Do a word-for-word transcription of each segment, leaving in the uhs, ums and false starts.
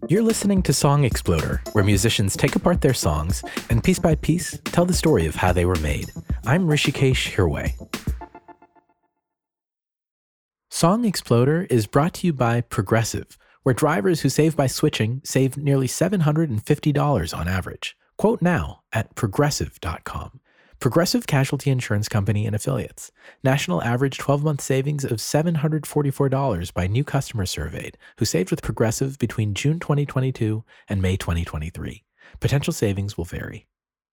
You're listening to Song Exploder, where musicians take apart their songs and piece by piece tell the story of how they were made. I'm Rishikesh Hirway. Song Exploder is brought to you by Progressive, where drivers who save by switching save nearly seven hundred fifty dollars on average. Quote now at progressive dot com. Progressive Casualty Insurance Company and Affiliates. National average twelve-month savings of seven hundred forty-four dollars by new customers surveyed who saved with Progressive between June twenty twenty-two and May twenty twenty-three. Potential savings will vary.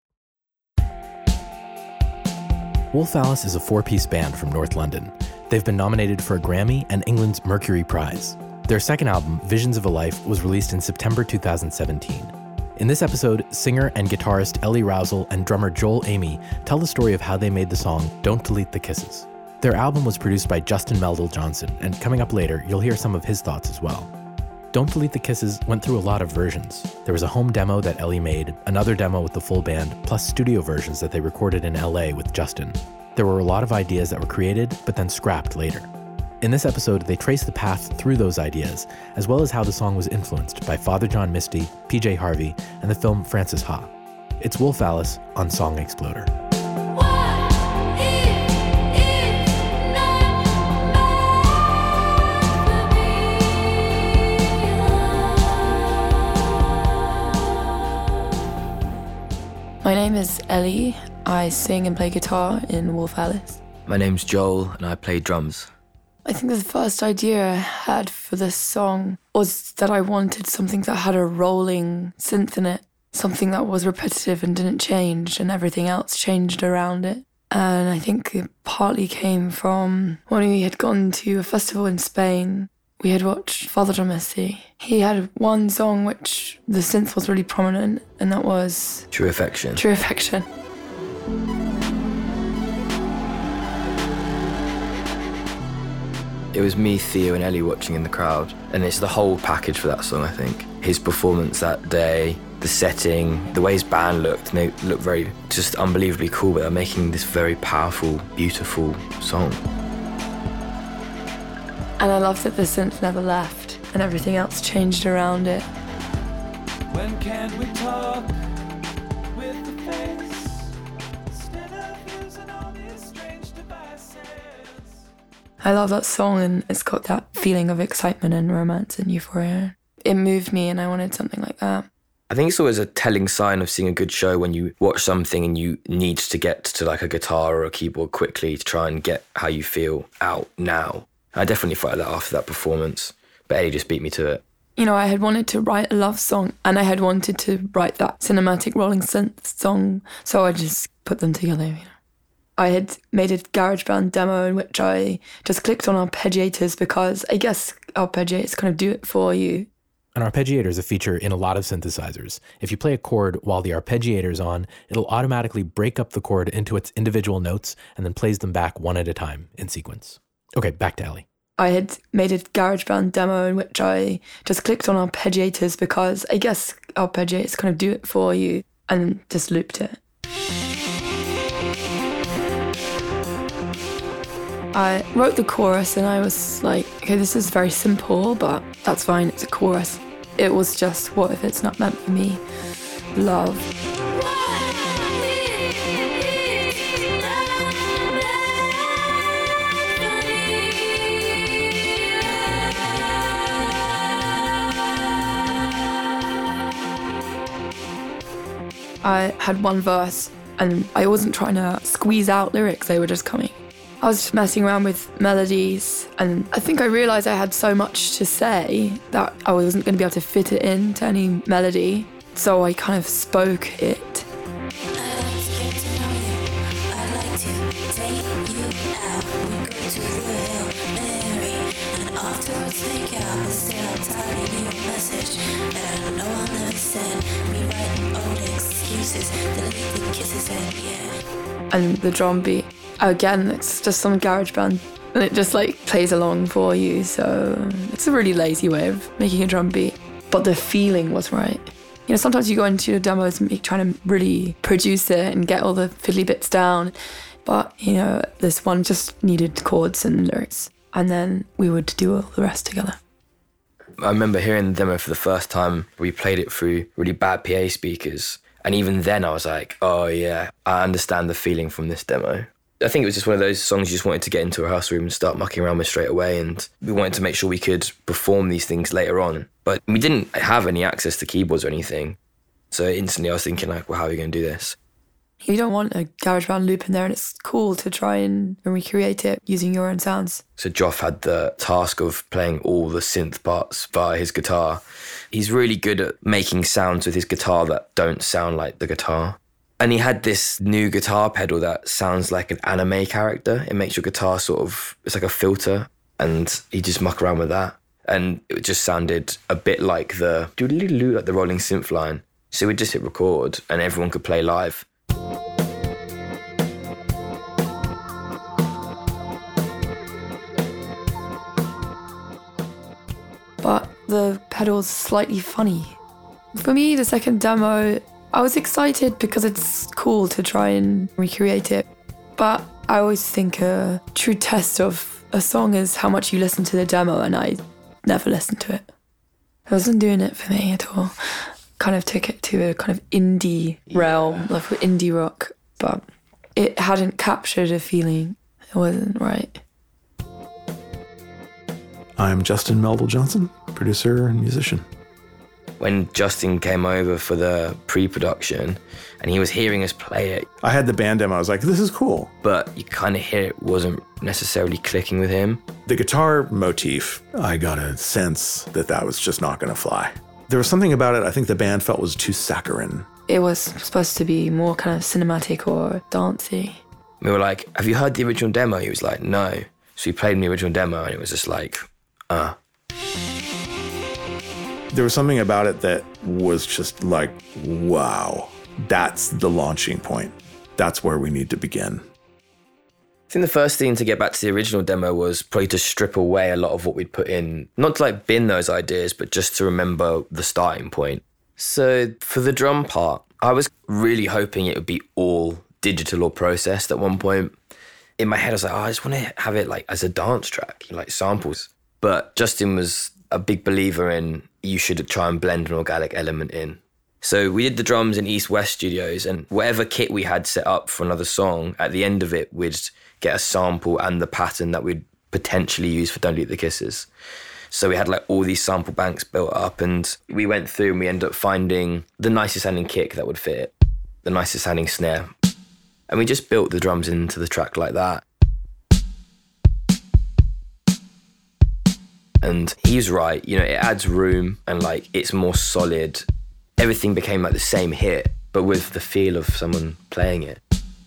Wolf Alice is a four-piece band from North London. They've been nominated for a Grammy and England's Mercury Prize. Their second album, Visions of a Life, was released in September two thousand seventeen. In this episode, singer and guitarist Ellie Rousel and drummer Joel Amy tell the story of how they made the song Don't Delete the Kisses. Their album was produced by Justin Meldal Johnson, and coming up later, you'll hear some of his thoughts as well. Don't Delete the Kisses went through a lot of versions. There was a home demo that Ellie made, another demo with the full band, plus studio versions that they recorded in L A with Justin. There were a lot of ideas that were created, but then scrapped later. In this episode, they trace the path through those ideas, as well as how the song was influenced by Father John Misty, P J Harvey, and the film Frances Ha. It's Wolf Alice on Song Exploder. My name is Ellie. I sing and play guitar in Wolf Alice. My name's Joel, and I play drums. I think the first idea I had for this song was that I wanted something that had a rolling synth in it, something that was repetitive and didn't change, and everything else changed around it. And I think it partly came from when we had gone to a festival in Spain. We had watched Father John Misty. He had one song which the synth was really prominent, and that was True Affection. True Affection. It was me, Theo, and Ellie watching in the crowd, and it's the whole package for that song, I think. His performance that day, the setting, the way his band looked, and they looked very, just unbelievably cool, but they're making this very powerful, beautiful song. And I loved that the synth never left, and everything else changed around it. When can we talk with the face instead of using all these strange devices? I love that song, and it's got that feeling of excitement and romance and euphoria. It moved me, and I wanted something like that. I think it's always a telling sign of seeing a good show when you watch something and you need to get to like a guitar or a keyboard quickly to try and get how you feel out now. I definitely felt that after that performance, but Ellie just beat me to it. You know, I had wanted to write a love song, and I had wanted to write that cinematic rolling synth song, so I just put them together, you know. I had made a GarageBand demo in which I just clicked on arpeggiators because I guess arpeggiators kind of do it for you. An arpeggiator is a feature in a lot of synthesizers. If you play a chord while the arpeggiator is on, it'll automatically break up the chord into its individual notes and then plays them back one at a time in sequence. Okay, back to Ellie. I had made a GarageBand demo in which I just clicked on arpeggiators because I guess arpeggiators kind of do it for you, and just looped it. I wrote the chorus and I was like, okay, this is very simple, but that's fine, it's a chorus. It was just, what if it's not meant for me? Love. I had one verse and I wasn't trying to squeeze out lyrics, they were just coming. I was just messing around with melodies, and I think I realised I had so much to say that I wasn't going to be able to fit it into any melody, so I kind of spoke it. And the drum beat, again, it's just some GarageBand, and it just like plays along for you, so it's a really lazy way of making a drum beat, but the feeling was right. You know, sometimes you go into your demos and you're trying to really produce it and get all the fiddly bits down, but you know, this one just needed chords and lyrics, and then we would do all the rest together. I remember hearing the demo for the first time. We played it through really bad P A speakers. And even then I was like, oh yeah, I understand the feeling from this demo. I think it was just one of those songs you just wanted to get into a house room and start mucking around with straight away. And we wanted to make sure we could perform these things later on. But we didn't have any access to keyboards or anything. So instantly I was thinking like, well, how are we going to do this? You don't want a GarageBand loop in there, and it's cool to try and recreate it using your own sounds. So Joff had the task of playing all the synth parts via his guitar. He's really good at making sounds with his guitar that don't sound like the guitar. And he had this new guitar pedal that sounds like an anime character. It makes your guitar sort of, it's like a filter, and he just muck around with that. And it just sounded a bit like the doodle-doo, like the rolling synth line. So we'd just hit record and everyone could play live. But the pedal's slightly funny. For me, the second demo, I was excited because it's cool to try and recreate it. But I always think a true test of a song is how much you listen to the demo, and I never listened to it. It wasn't doing it for me at all. Kind of took it to a kind of indie realm, like indie rock, but it hadn't captured a feeling. It wasn't right. I'm Justin Melville Johnson, producer and musician. When Justin came over for the pre-production and he was hearing us play it, I had the band demo. I was like, this is cool. but you kind of hear it wasn't necessarily clicking with him. The guitar motif, I got a sense that that was just not going to fly. There was something about it I think the band felt was too saccharine. It was supposed to be more kind of cinematic or dancey. We were like, have you heard the original demo? He was like, no. So we played him the original demo and it was just like, uh. There was something about it that was just like, wow, that's the launching point. That's where we need to begin. I think the first thing to get back to the original demo was probably to strip away a lot of what we'd put in. Not to like bin those ideas, but just to remember the starting point. So for the drum part, I was really hoping it would be all digital or processed at one point. In my head, I was like, oh, I just want to have it like as a dance track, like samples. But Justin was a big believer in you should try and blend an organic element in. So we did the drums in East West Studios, and whatever kit we had set up for another song, at the end of it, we'd get a sample and the pattern that we'd potentially use for Don't Eat the Kisses. So we had like all these sample banks built up, and we went through and we ended up finding the nicest sounding kick that would fit, the nicest sounding snare. And we just built the drums into the track like that. And he's right, you know, it adds room and like it's more solid. Everything became like the same hit, but with the feel of someone playing it.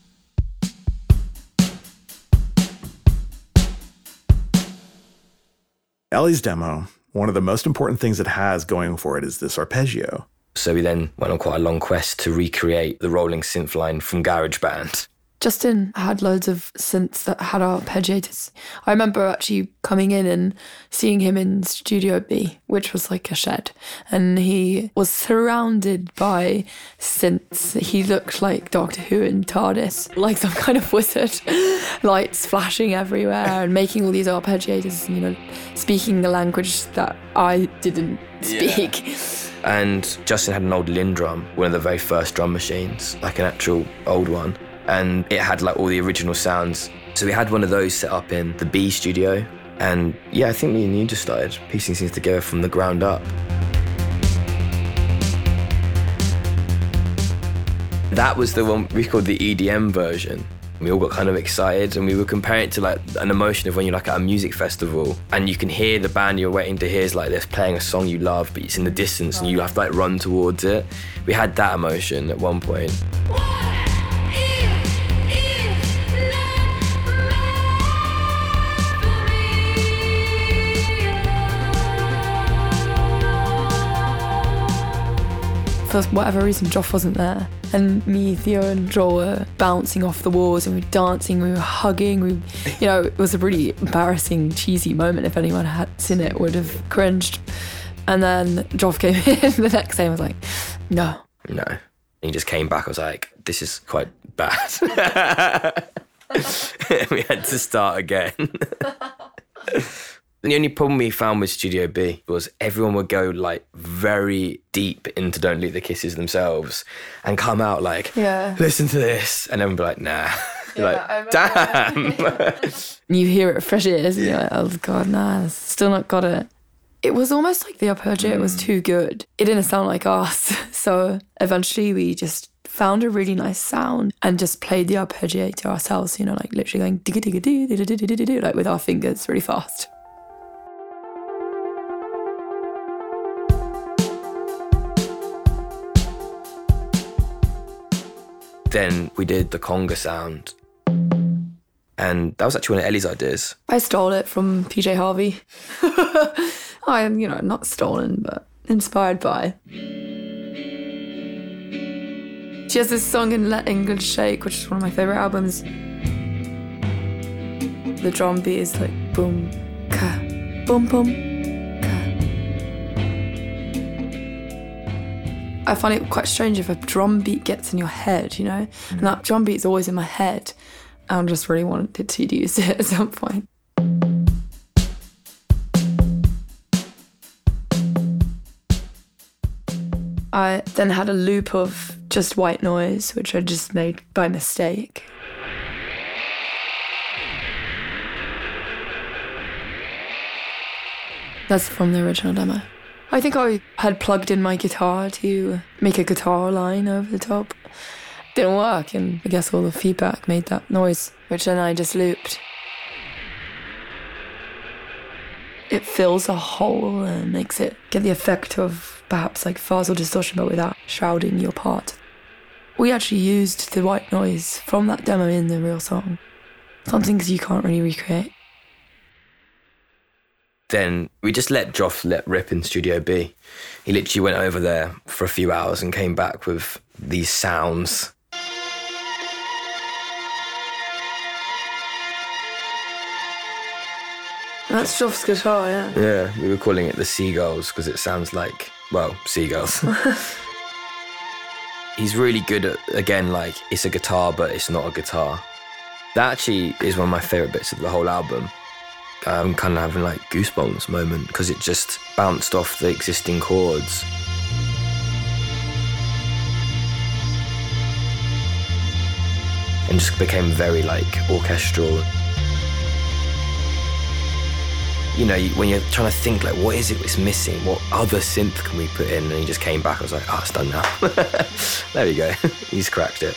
Ellie's demo, one of the most important things it has going for it is this arpeggio. So we then went on quite a long quest to recreate the rolling synth line from GarageBand. Justin had loads of synths that had arpeggiators. I remember actually coming in and seeing him in Studio B, which was like a shed, and he was surrounded by synths. He looked like Doctor Who in TARDIS, like some kind of wizard, lights flashing everywhere and making all these arpeggiators, you know, speaking the language that I didn't speak. Yeah. And Justin had an old Linn drum, one of the very first drum machines, like an actual old one. And it had like all the original sounds. So we had one of those set up in the B studio. And yeah, I think me and you just started piecing things together from the ground up. That was the one we called the E D M version. We all got kind of excited and we were comparing it to like an emotion of when you're like at a music festival and you can hear the band you're waiting to hear is like they're playing a song you love, but it's in the distance and you have to like run towards it. We had that emotion at one point. For whatever reason, Joff wasn't there. And me, Theo and Joel were bouncing off the walls and we were dancing, we were hugging. We, you know, it was a really embarrassing, cheesy moment. If anyone had seen it, would have cringed. And then Joff came in the next day and was like, no. No. And he just came back, I was like, this is quite bad. We had to start again. The only problem we found with Studio B was everyone would go like very deep into Don't Leave the Kisses themselves and come out like, Yeah. listen to this. And everyone would be like, nah. Yeah, like, damn. You hear it fresh ears and you're like, oh God, nah, still not got it. It was almost like the arpeggio was too good. It didn't sound like us. So eventually we just found a really nice sound and just played the arpeggiator ourselves, you know, like literally going digga digga doo digga digga digga digga, like with our fingers really fast. Then we did the conga sound. And that was actually one of Ellie's ideas. I stole it from P J Harvey. I am, you know, not stolen, but inspired by. She has this song in Let England Shake, which is one of my favourite albums. The drum beat is like boom, ka, boom, boom, ka. I find it quite strange if a drum beat gets in your head, you know? And that drum beat's always in my head. I just really wanted to use it at some point. I then had a loop of just white noise, which I just made by mistake. That's from the original demo. I think I had plugged in my guitar to make a guitar line over the top. Didn't work, and I guess all the feedback made that noise, which then I just looped. It fills a hole and makes it get the effect of perhaps like phasal distortion, but without shrouding your part. We actually used the white noise from that demo in the real song. Some things you can't really recreate. Then we just let Joff let rip in Studio B. He literally went over there for a few hours and came back with these sounds. That's Joff's guitar, yeah. Yeah, we were calling it the Seagulls because it sounds like, well, seagulls. He's really good at, again, like, it's a guitar, but it's not a guitar. That actually is one of my favourite bits of the whole album. I'm kind of having, like, goosebumps moment because it just bounced off the existing chords. And just became very, like, orchestral. You know, when you're trying to think, like, what is it that's missing? What other synth can we put in? And he just came back. I was like, oh, it's done now. There we go. He's cracked it.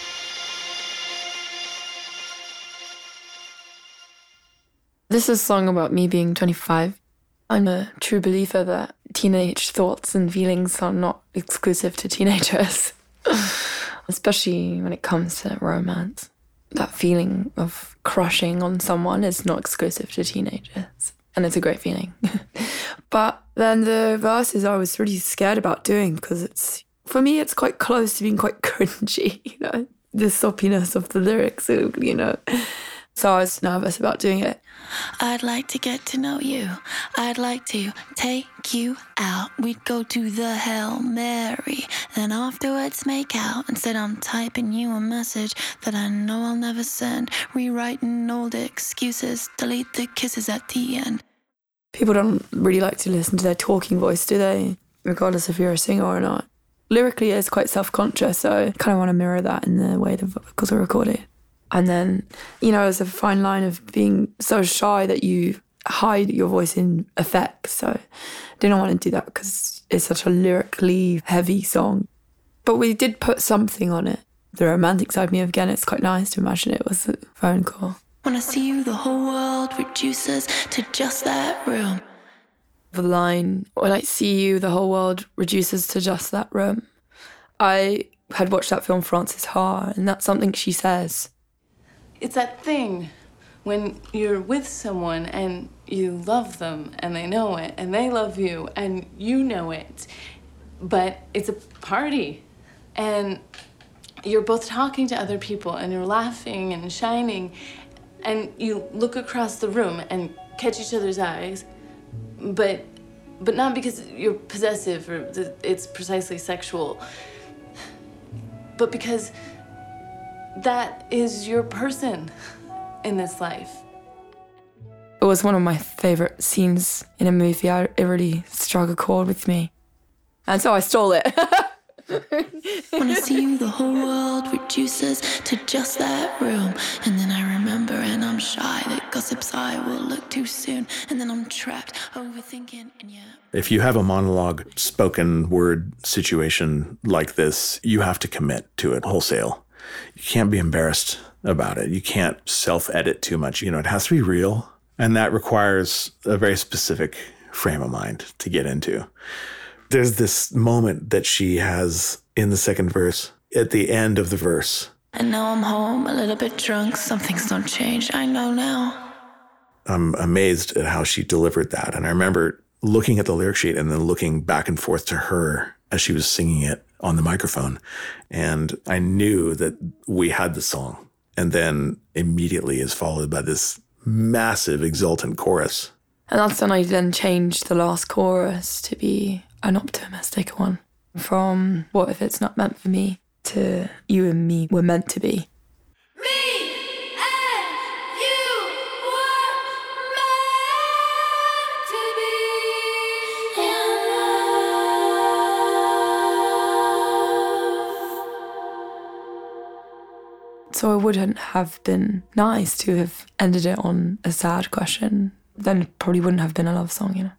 This is a song about me being twenty-five. I'm a true believer that teenage thoughts and feelings are not exclusive to teenagers, especially when it comes to romance. That feeling of crushing on someone is not exclusive to teenagers. And it's a great feeling. But then the verses I was really scared about doing because it's, for me, it's quite close to being quite cringy, you know, the soppiness of the lyrics, you know. So I was nervous about doing it. I'd like to get to know you. I'd like to take you out. We'd go to the Hail Mary and afterwards make out. Instead I'm typing you a message that I know I'll never send. Rewriting old excuses, delete the kisses at the end. People don't really like to listen to their talking voice, do they? Regardless if you're a singer or not. Lyrically, it's quite self-conscious, so I kind of want to mirror that in the way the vocals are recorded. And then, you know, there's a fine line of being so shy that you hide your voice in effects. So I didn't want to do that because it's such a lyrically heavy song. But we did put something on it. The romantic side of me, again, it's quite nice to imagine it was a phone call. When I see you, the whole world reduces to just that room. The line, when I see you, the whole world reduces to just that room. I had watched that film, Frances Ha, and that's something she says. It's that thing when you're with someone and you love them and they know it and they love you and you know it, but it's a party and you're both talking to other people and you're laughing and shining and you look across the room and catch each other's eyes, but but not because you're possessive or it's precisely sexual, but because that is your person in this life. It was one of my favourite scenes in a movie. I, it really struck a chord with me. And so I stole it. When I see you, the whole world reduces to just that room. And then I remember and I'm shy that gossip's eye will look too soon. And then I'm trapped, overthinking, and yeah. If you have a monologue, spoken word situation like this, you have to commit to it wholesale. You can't be embarrassed about it. You can't self-edit too much. You know, it has to be real. And that requires a very specific frame of mind to get into. There's this moment that she has in the second verse, at the end of the verse. And now I'm home, a little bit drunk. Something's not changed, I know now. I'm amazed at how she delivered that. And I remember looking at the lyric sheet and then looking back and forth to her as she was singing it on the microphone. And I knew that we had the song. And then immediately is followed by this massive exultant chorus. And that's when I then changed the last chorus to be an optimistic one. From what if it's not meant for me to you and me were meant to be. Me and you were meant to be in love. So it wouldn't have been nice to have ended it on a sad question. Then it probably wouldn't have been a love song, you know.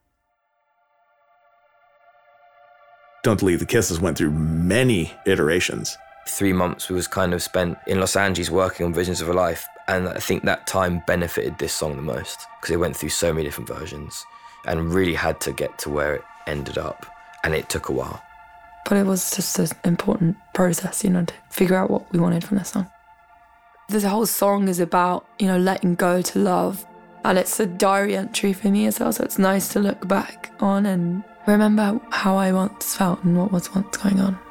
Don't Delete the Kisses went through many iterations. Three months was kind of spent in Los Angeles working on Visions of a Life, and I think that time benefited this song the most because it went through so many different versions and really had to get to where it ended up, and it took a while. But it was just an important process, you know, to figure out what we wanted from this song. This whole song is about, you know, letting go to love, and it's a diary entry for me as well, so it's nice to look back on and remember how I once felt and what was once going on.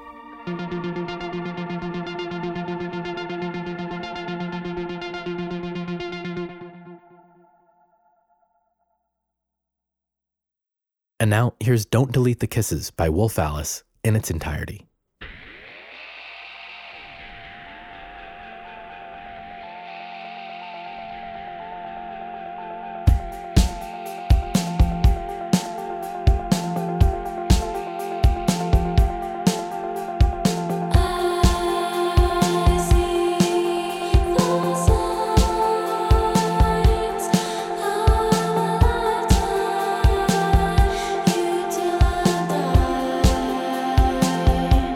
And now, here's Don't Delete the Kisses by Wolf Alice in its entirety. You till I die.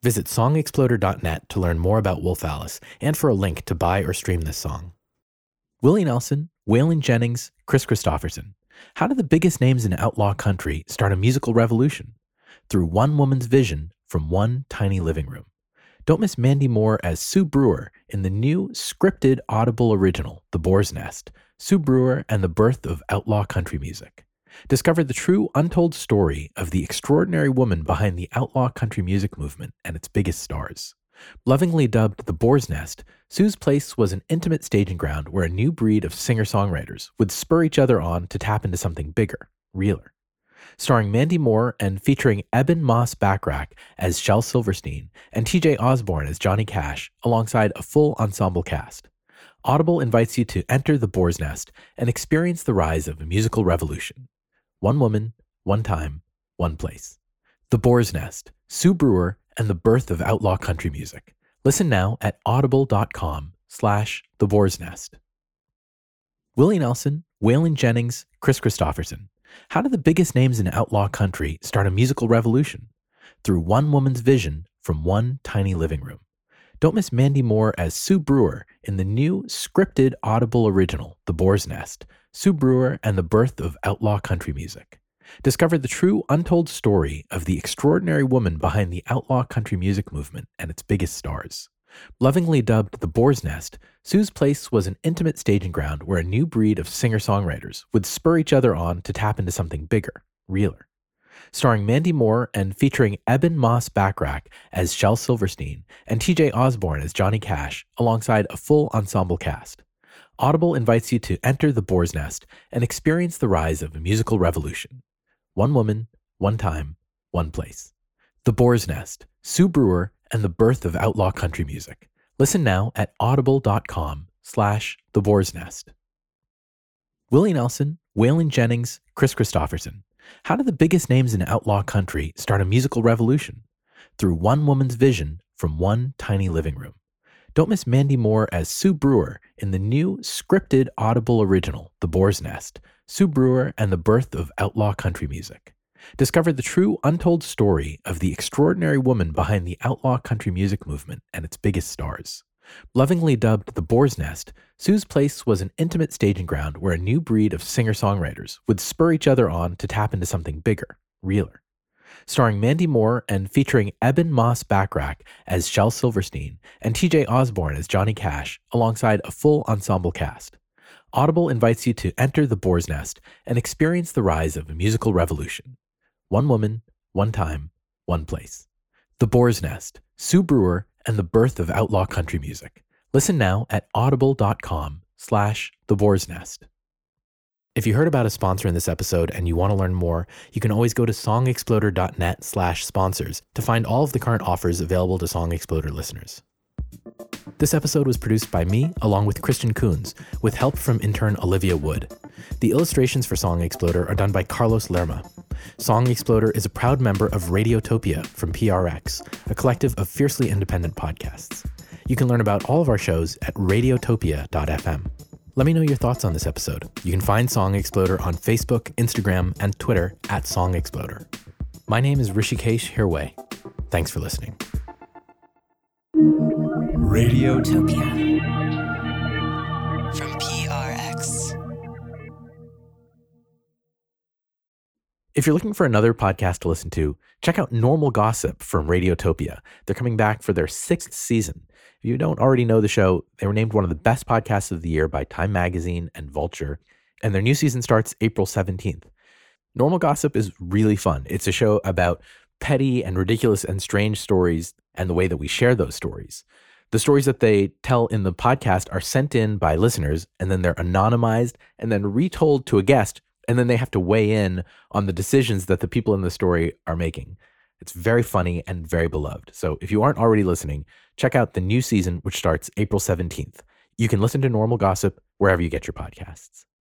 Visit song exploder dot net to learn more about Wolf Alice and for a link to buy or stream this song. Willie Nelson, Waylon Jennings, Chris Christopherson. How did the biggest names in outlaw country start a musical revolution? Through one woman's vision from one tiny living room. Don't miss Mandy Moore as Sue Brewer in the new scripted Audible original, The Boar's Nest, Sue Brewer and the Birth of Outlaw Country Music. Discover the true untold story of the extraordinary woman behind the outlaw country music movement and its biggest stars. Lovingly dubbed The Boar's Nest, Sue's Place was an intimate staging ground where a new breed of singer-songwriters would spur each other on to tap into something bigger, realer. Starring Mandy Moore and featuring Eben Moss Backrack as Shel Silverstein and T J Osborne as Johnny Cash, alongside a full ensemble cast. Audible invites you to enter The Boar's Nest and experience the rise of a musical revolution. One woman, one time, one place. The Boar's Nest, Sue Brewer, and the Birth of Outlaw Country Music. Listen now at audible.com slash The Boar's Nest. Willie Nelson, Waylon Jennings, Chris Christopherson. How did the biggest names in outlaw country start a musical revolution? Through one woman's vision from one tiny living room. Don't miss Mandy Moore as Sue Brewer in the new scripted Audible original, The Boar's Nest, Sue Brewer and the Birth of Outlaw Country Music. Discover the true untold story of the extraordinary woman behind the outlaw country music movement and its biggest stars. Lovingly dubbed The Boar's Nest, Sue's Place was an intimate staging ground where a new breed of singer-songwriters would spur each other on to tap into something bigger, realer. Starring Mandy Moore and featuring Eben Moss Backrack as Shel Silverstein and T J Osborne as Johnny Cash, alongside a full ensemble cast. Audible invites you to enter The Boar's Nest and experience the rise of a musical revolution. One woman, one time, one place. The Boar's Nest, Sue Brewer, and the Birth of Outlaw Country Music. Listen now at audible.com slash The Boar's Nest. Willie Nelson, Waylon Jennings, Chris Christopherson. How did the biggest names in outlaw country start a musical revolution? Through one woman's vision from one tiny living room. Don't miss Mandy Moore as Sue Brewer in the new scripted Audible original, The Boar's Nest, Sue Brewer and the Birth of Outlaw Country Music. Discover the true untold story of the extraordinary woman behind the outlaw country music movement and its biggest stars. Lovingly dubbed The Boar's Nest, Sue's Place was an intimate staging ground where a new breed of singer-songwriters would spur each other on to tap into something bigger, realer. Starring Mandy Moore and featuring Eben Moss Backrack as Shel Silverstein and T J Osborne as Johnny Cash, alongside a full ensemble cast. Audible invites you to enter The Boar's Nest and experience the rise of a musical revolution. One woman, one time, one place. The Boar's Nest, Sue Brewer, and the Birth of Outlaw Country Music. Listen now at audible.com slash The Boar's Nest. If you heard about a sponsor in this episode and you want to learn more, you can always go to songexploder.net slash sponsors to find all of the current offers available to Song Exploder listeners. This episode was produced by me, along with Christian Coons, with help from intern Olivia Wood. The illustrations for Song Exploder are done by Carlos Lerma. Song Exploder is a proud member of Radiotopia from P R X, a collective of fiercely independent podcasts. You can learn about all of our shows at radiotopia dot f m. Let me know your thoughts on this episode. You can find Song Exploder on Facebook, Instagram, and Twitter at Song Exploder. My name is Rishikesh Hirway. Thanks for listening. Radiotopia From P R X. If you're looking for another podcast to listen to, check out Normal Gossip from Radiotopia. They're coming back for their sixth season. If you don't already know the show, they were named one of the best podcasts of the year by Time Magazine and Vulture, and their new season starts April seventeenth. Normal Gossip is really fun. It's a show about petty and ridiculous and strange stories and the way that we share those stories. The stories that they tell in the podcast are sent in by listeners, and then they're anonymized and then retold to a guest, and then they have to weigh in on the decisions that the people in the story are making. It's very funny and very beloved. So if you aren't already listening, check out the new season, which starts April seventeenth. You can listen to Normal Gossip wherever you get your podcasts.